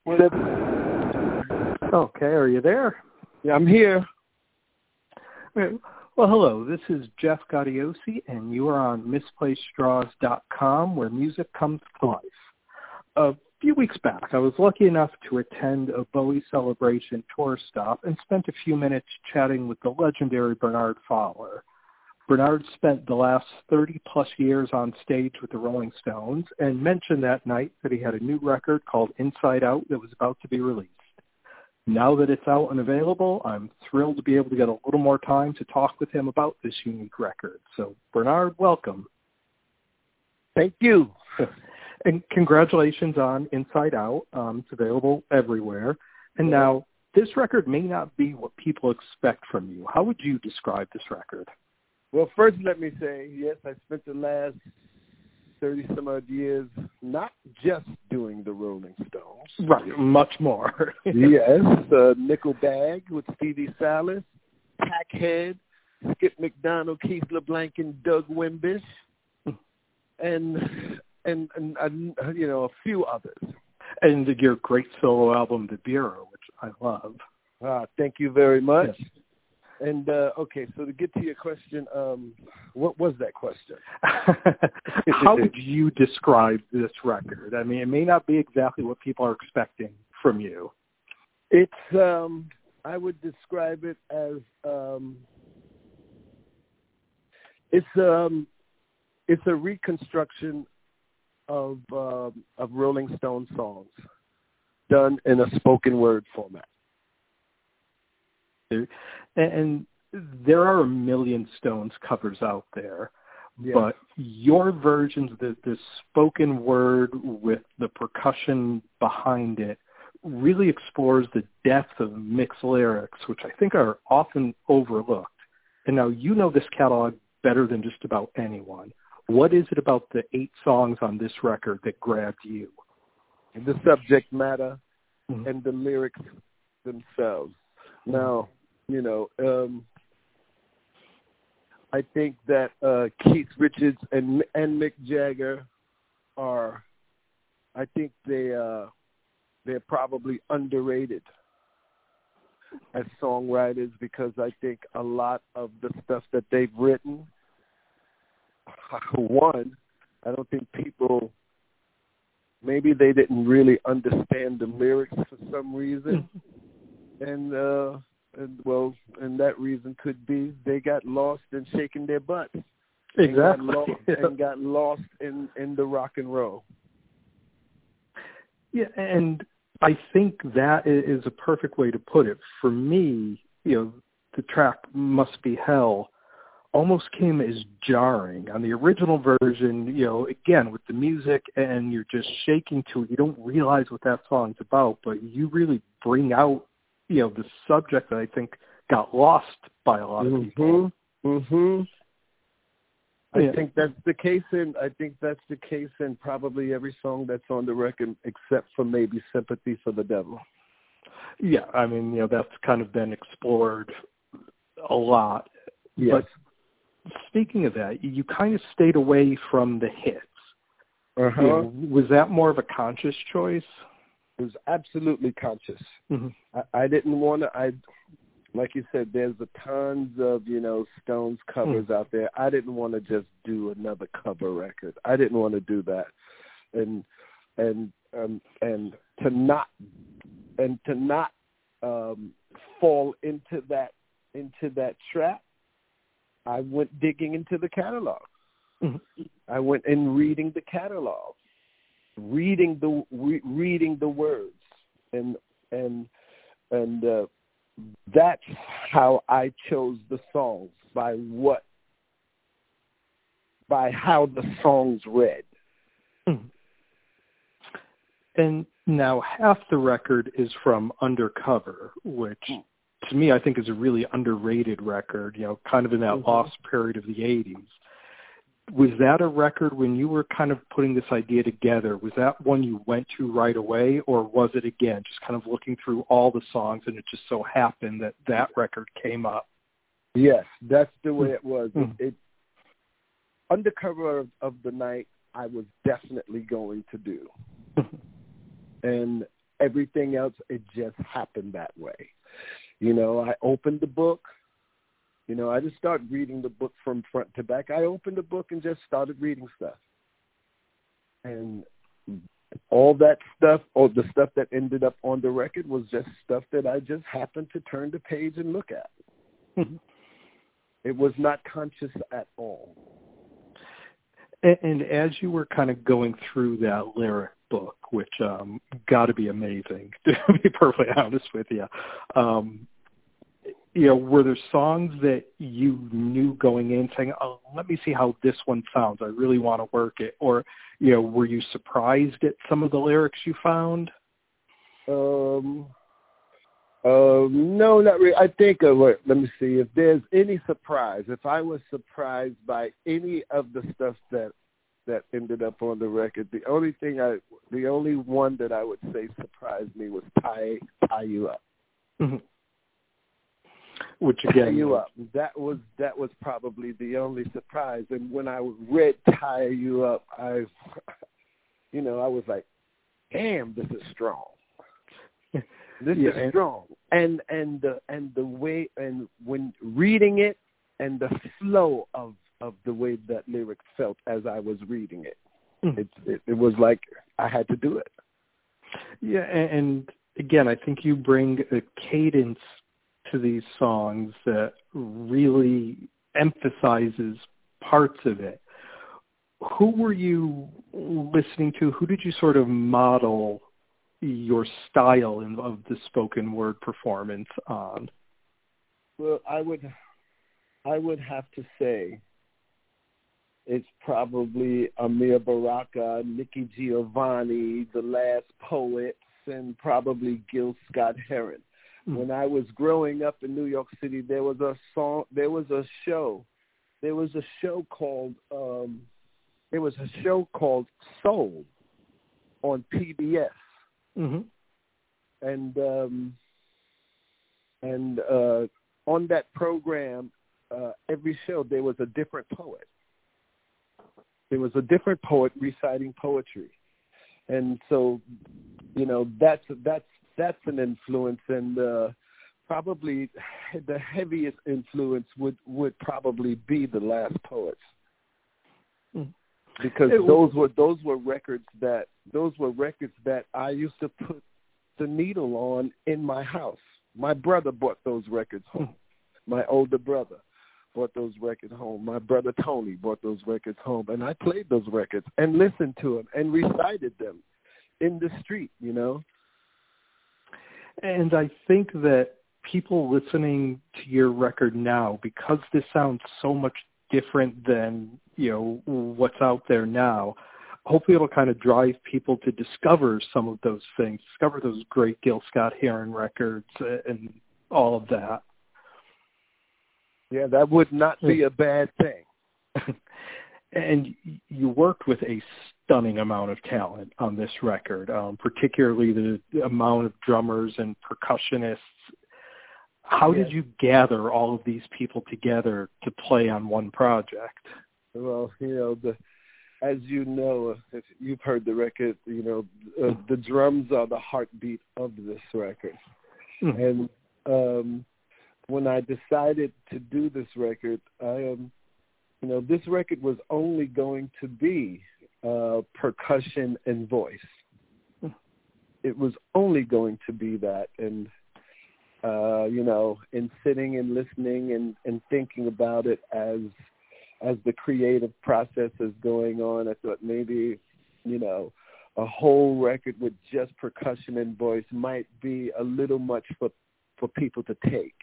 Okay, are you there? Yeah, I'm here. Well, hello. This is Jeff Gaudiosi, and you are on MisplacedStraws.com, where music comes to life. A few weeks back, I was lucky enough to attend a Bowie Celebration tour stop and spent a few minutes chatting with the legendary Bernard Fowler. Bernard spent the last 30-plus years on stage with the Rolling Stones and mentioned that night that he had a new record called Inside Out that was about to be released. Now that it's out and available, I'm thrilled to be able to get a little more time to talk with him about this unique record. So, Bernard, welcome. Thank you. And congratulations on Inside Out. It's available everywhere. And now, this record may not be what people expect from you. How would you describe this record? Well, first let me say, yes, I spent the last 30-some-odd years not just doing the Rolling Stones. Right, much more. Yes, Nickelback with Stevie Salas, Packhead, Skip McDonald, Keith LeBlanc, and Doug Wimbish, and you know, a few others. And your great solo album, The Bureau, which I love. Thank you very much. Yes. And, okay, so to get to your question, what was that question? How would you describe this record? I mean, it may not be exactly what people are expecting from you. It's, I would describe it as, it's a reconstruction of Rolling Stone songs done in a spoken word format. And there are a million Stones covers out there, yeah. But your versions, the spoken word with the percussion behind it, really explores the depth of mixed lyrics, which I think are often overlooked. And now you know this catalog better than just about anyone. What is it about the 8 songs on this record that grabbed you? The subject matter and the lyrics themselves. Now, you know, I think that Keith Richards and Mick Jagger are, I think they're probably underrated as songwriters, because I think a lot of the stuff that they've written, one, I don't think people, maybe they didn't really understand the lyrics for some reason. And that reason could be they got lost in shaking their butts. Exactly. And got lost in the rock and roll. Yeah, and I think that is a perfect way to put it. For me, you know, the track Must Be Hell almost came as jarring. On the original version, you know, again, with the music and you're just shaking to it, you don't realize what that song's about, but you really bring out, you know, the subject that I think got lost by a lot of people. I think that's the case in probably every song that's on the record, except for maybe Sympathy for the Devil. Yeah, I mean, you know, that's kind of been explored a lot. Yes. But speaking of that, you kind of stayed away from the hits. You know, was that more of a conscious choice? It was absolutely conscious. I didn't want to, like you said, there's tons of, you know, Stones covers out there. I didn't want to just do another cover record. I didn't want to do that. And to not fall into that trap, I went digging into the catalog. I went and reading the catalog. Reading the words, and that's how I chose the songs, by how the songs read. And now half the record is from Undercover, which to me I think is a really underrated record, you know, kind of in that lost period of the 80s. Was that a record, when you were kind of putting this idea together, was that one you went to right away, or was it, again, just kind of looking through all the songs and it just so happened that that record came up? Yes, that's the way it was. Undercover of the Night, I was definitely going to do. And everything else, it just happened that way. You know, I opened the book. You know, I just started reading the book from front to back. I opened the book and just started reading stuff. And all that stuff, or the stuff that ended up on the record, was just stuff that I just happened to turn the page and look at. It was not conscious at all. And as you were kind of going through that lyric book, which got to be amazing, to be perfectly honest with you, you know, were there songs that you knew going in saying, oh, let me see how this one sounds, I really want to work it? Or, you know, were you surprised at some of the lyrics you found? No, not really. I think, let me see, if there's any surprise, if I was surprised by any of the stuff that ended up on the record, the only one that I would say surprised me was Tie You Up. Mm-hmm. Which again, Tie You Up. That was probably the only surprise. And when I read Tie You Up, I was like, damn, this is strong. This is strong. And the way, and when reading it, and the flow of the way that lyric felt as I was reading it, it was like I had to do it. Yeah, and again, I think you bring a cadence to these songs that really emphasizes parts of it. Who were you listening to? Who did you sort of model your style of the spoken word performance on? Well, I would have to say it's probably Amir Baraka, Nikki Giovanni, The Last Poets, and probably Gil Scott-Heron. Mm-hmm. When I was growing up in New York City, there was a show called Soul on PBS. Mm-hmm. And on that program, every show there was a different poet. There was a different poet reciting poetry, and so, you know, that's an influence, and probably the heaviest influence would probably be The Last Poets. Mm. Because those were records that I used to put the needle on in my house. My brother brought those records home. My older brother brought those records home. My brother Tony brought those records home, and I played those records and listened to them and recited them in the street, you know. And I think that people listening to your record now, because this sounds so much different than, you know, what's out there now, hopefully it'll kind of drive people to discover some of those things, discover those great Gil Scott-Heron records and all of that. Yeah, that would not be a bad thing. And you worked with a stunning amount of talent on this record, particularly the amount of drummers and percussionists. How did you gather all of these people together to play on one project? Well, you know, as you know, if you've heard the record, you know, the drums are the heartbeat of this record. Mm-hmm. And when I decided to do this record, you know, this record was only going to be percussion and voice. It was only going to be that. And, you know, in sitting and listening and thinking about it as the creative process is going on, I thought maybe, you know, a whole record with just percussion and voice might be a little much for people to take.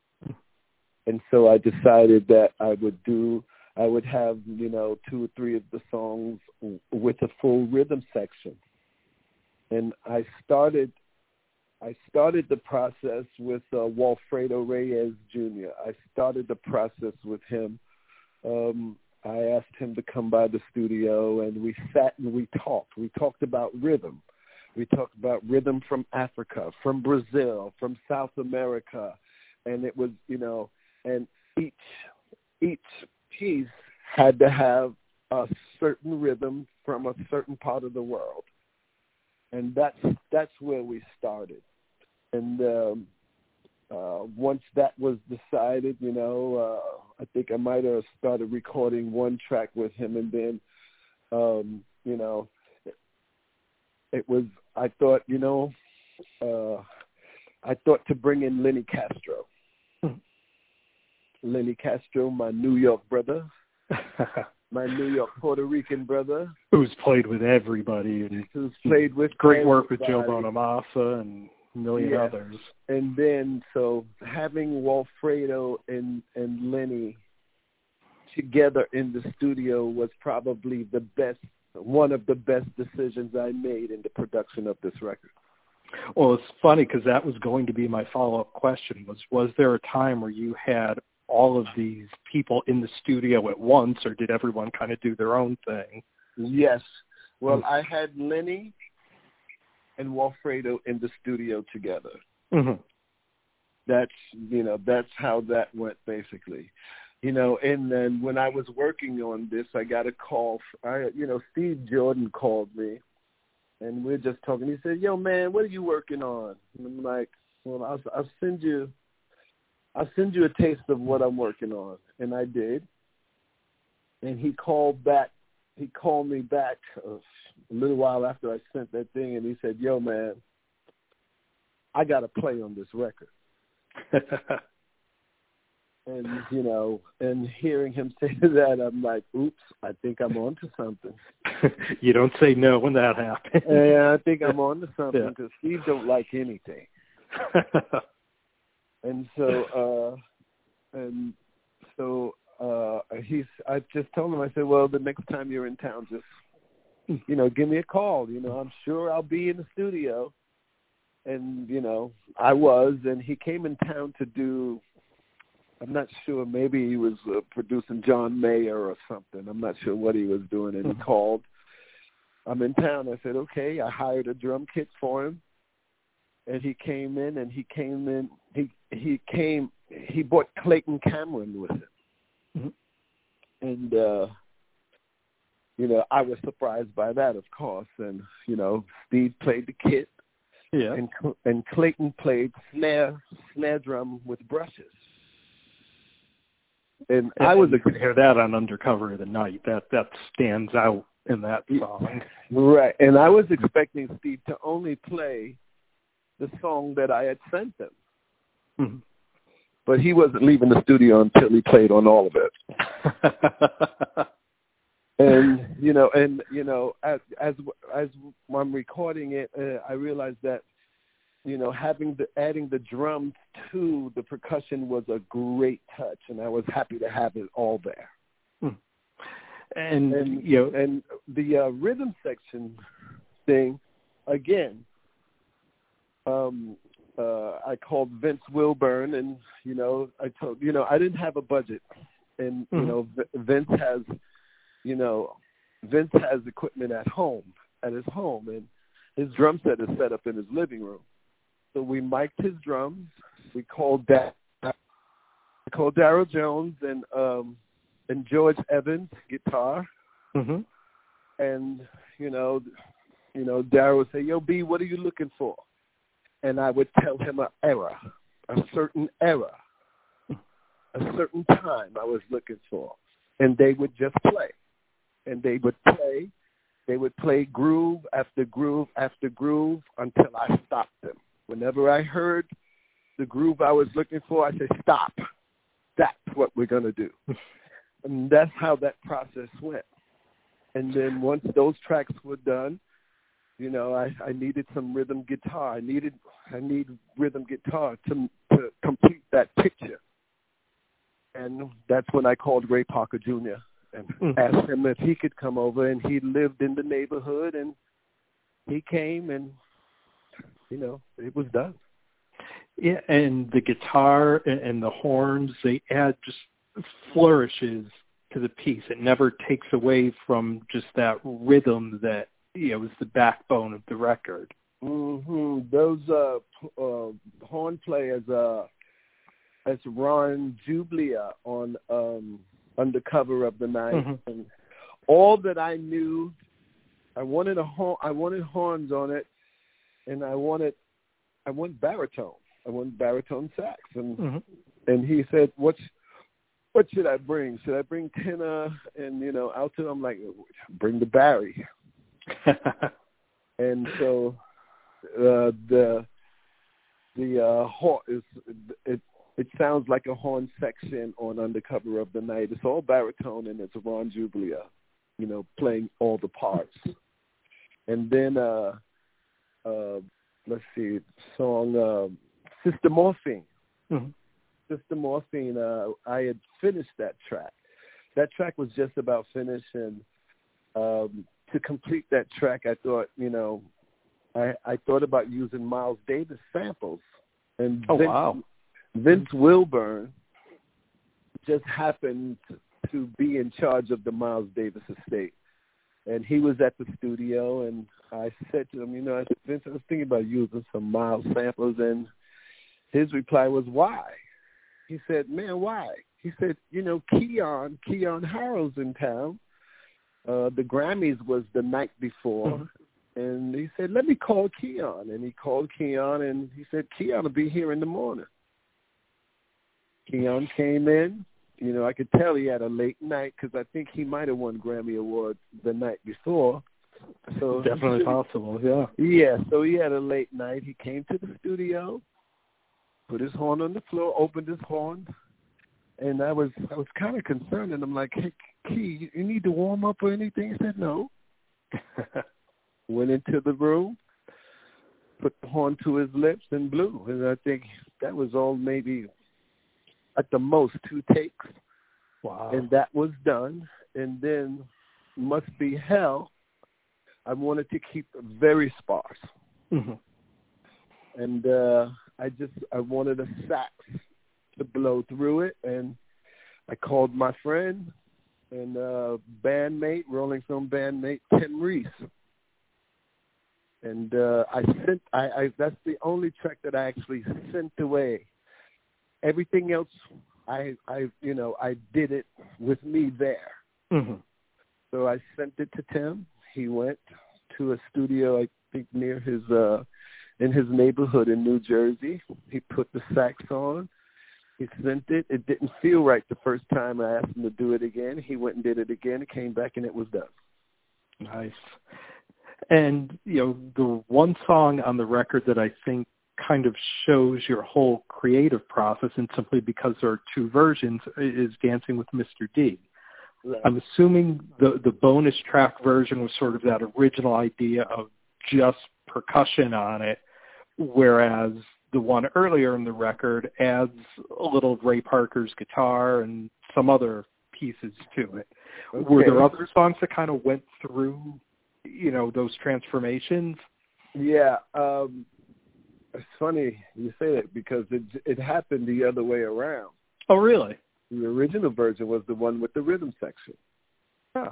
And so I decided that I would have, you know, 2 or 3 of the songs with a full rhythm section. And I started the process with Walfredo Reyes Jr. I started the process with him. I asked him to come by the studio, and we sat and we talked. We talked about rhythm. We talked about rhythm from Africa, from Brazil, from South America. And it was, you know, and each piece had to have a certain rhythm from a certain part of the world. And that's where we started. And once that was decided, I think I might have started recording one track with him, and then, it was, I thought to bring in Lenny Castro. Lenny Castro, my New York brother, my New York Puerto Rican brother. Who's played with everybody. And who's played with great everybody. Work with Joe Bonamassa and a million others. And then, so having Walfredo and Lenny together in the studio was probably one of the best decisions I made in the production of this record. Well, it's funny because that was going to be my follow-up question. Was there a time where you had all of these people in the studio at once, or did everyone kind of do their own thing? Yes. Well, I had Lenny and Walfredo in the studio together. Mm-hmm. That's how that went, basically. And then when I was working on this, I got a call. Steve Jordan called me, and we're just talking. He said, "Yo, man, what are you working on?" And I'm like, "Well, I'll send you a taste of what I'm working on." And I did. And he called me back a little while after I sent that thing, and he said, "Yo, man, I got to play on this record." And, and hearing him say that, I'm like, oops, I think I'm on to something. You don't say no when that happens. Yeah, I think I'm on to something because Steve don't like anything. And so, I just told him, I said, well, the next time you're in town, just, give me a call. I'm sure I'll be in the studio. And, I was, and he came in town to do, I'm not sure, maybe he was producing John Mayer or something. I'm not sure what he was doing. And he called. I'm in town. I said, okay. I hired a drum kit for him. And he came in, he brought Clayton Cameron with him. Mm-hmm. And, I was surprised by that, of course. And, Steve played the kit. Yeah. And Clayton played snare drum with brushes. And I was you could hear that on Undercover of the Night. That stands out in that song. Right. And I was expecting Steve to only play the song that I had sent him. Mm-hmm. But he wasn't leaving the studio until he played on all of it. And as I'm recording it, I realized that adding the drums to the percussion was a great touch, and I was happy to have it all there. And the rhythm section thing, again, I called Vince Wilburn, and I told I didn't have a budget, and Vince has equipment at his home, and his drum set is set up in his living room. So we mic'd his drums. We called Darryl Jones and George Evans guitar. Mm-hmm. And Darryl would say, "Yo, B, what are you looking for?" And I would tell him a certain time I was looking for, and they would just play. And they would play groove after groove after groove until I stopped them. Whenever I heard the groove I was looking for, I said, stop. That's what we're going to do. And that's how that process went. And then once those tracks were done, I needed some rhythm guitar. I need rhythm guitar to complete that picture. And that's when I called Ray Parker Jr. and asked him if he could come over, and he lived in the neighborhood, and he came, and it was done. Yeah, and the guitar and the horns, they add just flourishes to the piece. It never takes away from just that rhythm that is the backbone of the record. Mm-hmm. Those horn players, as Ron Jublia on Undercover of the Night, mm-hmm. and all that I knew, I wanted horns on it. and I want baritone. I want baritone sax, and he said, what should I bring? Should I bring tenor and alto? I'm like, bring the bari. And so the horn it sounds like a horn section on Undercover of the Night. It's all baritone, and it's Ron Jublia, playing all the parts. And then let's see, song Sister Morphine. Sister Morphine, I had finished that track. That track was just about finished, and to complete that track, I thought, I thought about using Miles Davis samples. And Vince Wilburn just happened to be in charge of the Miles Davis estate. And he was at the studio, and I said to him, I said, Vince, I was thinking about using some Miles samples, and his reply was, why? He said, man, why? He said, Keyon Harrell's in town. The Grammys was the night before. And he said, let me call Keyon. And he called Keyon, and he said, Keyon will be here in the morning. Keyon came in. I could tell he had a late night because I think he might have won Grammy Awards the night before. So definitely possible, yeah. Yeah, so he had a late night. He came to the studio, put his horn on the floor, opened his horn, and I was kind of concerned. And I'm like, hey, Key, you need to warm up or anything? He said, no. Went into the room, put the horn to his lips, and blew. And I think that was all maybe at the most 2 takes. Wow. And that was done. And then Must Be Hell, I wanted to keep it very sparse. And I wanted a sax to blow through it. And I called my friend and bandmate, Rolling Stone bandmate, Tim Reese. And that's the only track that I actually sent away. Everything else, I did it with me there. So I sent it to Tim. He went to a studio, I think near his, in his neighborhood in New Jersey. He put the sax on. He sent it. It didn't feel right the first time. I asked him to do it again. He went and did it again. It came back, and it was done. Nice. And, the one song on the record that I think kind of shows your whole creative process, and simply because there are 2 versions, is Dancing with Mr. D. Right. I'm assuming the bonus track version was sort of that original idea of just percussion on it, whereas the one earlier in the record adds a little of Ray Parker's guitar and some other pieces to it. Okay. Were there other songs that kind of went through those transformations? Yeah, it's funny you say that because it happened the other way around. Oh, really? The original version was the one with the rhythm section. Huh.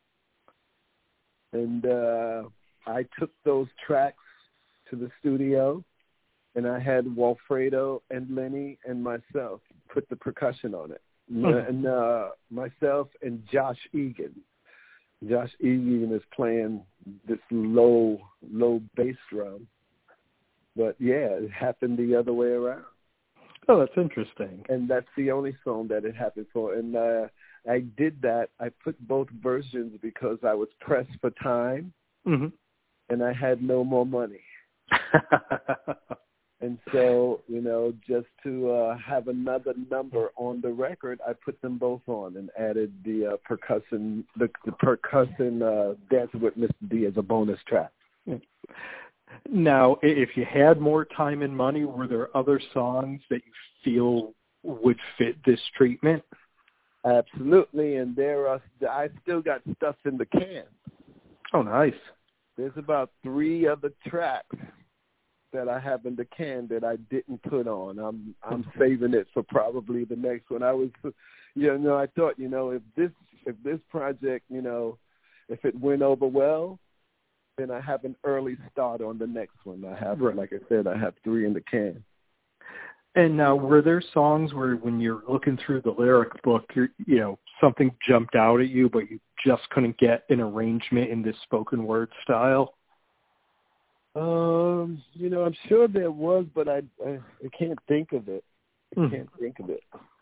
And I took those tracks to the studio, and I had Walfredo and Lenny and myself put the percussion on it. And myself and Josh Egan. Josh Egan is playing this low bass drum. But, yeah, it happened the other way around. Oh, that's interesting. And that's the only song that it happened for. And I did that. I put both versions because I was pressed for time, and I had no more money. And so, just to have another number on the record, I put them both on and added the percussion Dancing with Mr. D as a bonus track. Now, if you had more time and money, were there other songs that you feel would fit this treatment? Absolutely, and I still got stuff in the can. Oh, nice. There's about 3 other tracks that I have in the can that I didn't put on. I'm saving it for probably the next one. I thought, if this project, if it went over well, then I have an early start on the next one. I have, like I said, I have 3 in the can. And now, were there songs where when you're looking through the lyric book, something jumped out at you, but you just couldn't get an arrangement in this spoken word style? I'm sure there was, but I can't think of it. I can't think of it.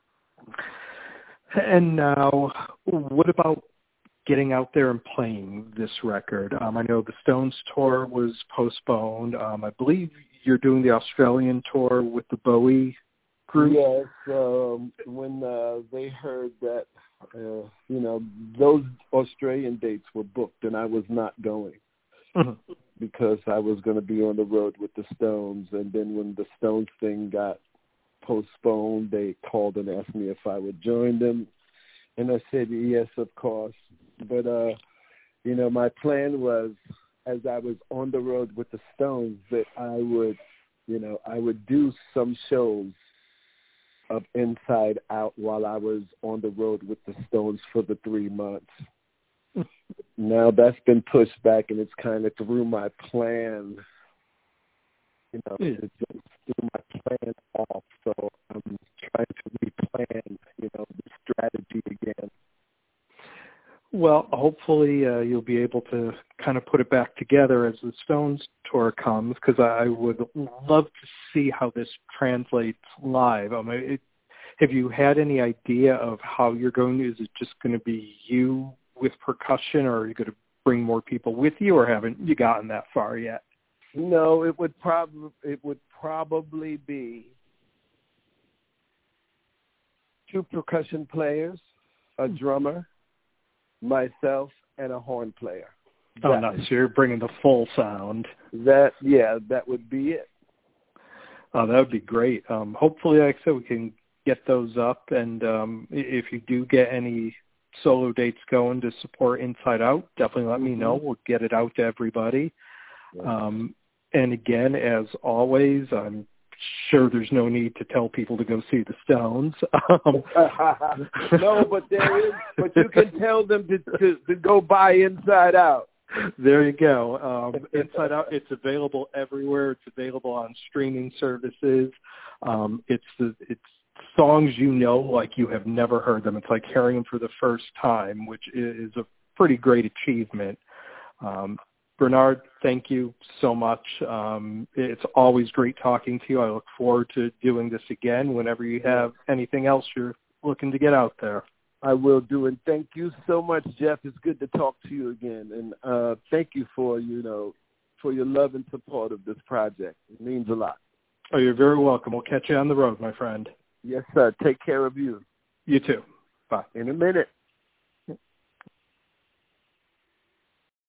And now, what about getting out there and playing this record? I know the Stones tour was postponed. I believe you're doing the Australian tour with the Bowie group. Yes, when they heard that, those Australian dates were booked, and I was not going because I was going to be on the road with the Stones. And then when the Stones thing got postponed, they called and asked me if I would join them, and I said yes, of course. But my plan was, as I was on the road with the Stones, that I would do some shows of Inside Out while I was on the road with the Stones for the 3 months. Now that's been pushed back, and it's kind of threw my plan. It just threw my plan off. So I'm trying to replan, the strategy again. Well, hopefully you'll be able to kind of put it back together as the Stones tour comes, because I would love to see how this translates live. Have you had any idea of how you're going to? Is it just going to be you with percussion, or are you going to bring more people with you, or haven't you gotten that far yet? No, it would probably be 2 percussion players, a drummer, myself, and a horn player. Oh, nice. So you're bringing the full sound. That would be it. Oh, that would be great. Hopefully, like I said, we can get those up. And if you do get any solo dates going to support Inside Out, definitely let me know. We'll get it out to everybody. Yeah. And again, as always, I'm sure there's no need to tell people to go see the Stones. No, but there is. But you can tell them to go buy Inside Out. There you go. Inside Out, it's available everywhere. It's available on streaming services. It's songs like you have never heard them. It's like hearing them for the first time, which is a pretty great achievement. Bernard, thank you so much. It's always great talking to you. I look forward to doing this again whenever you have anything else you're looking to get out there. I will do, and thank you so much, Jeff. It's good to talk to you again, and thank you for your love and support of this project. It means a lot. Oh, you're very welcome. We'll catch you on the road, my friend. Yes, sir. Take care of you. You too. Bye. In a minute.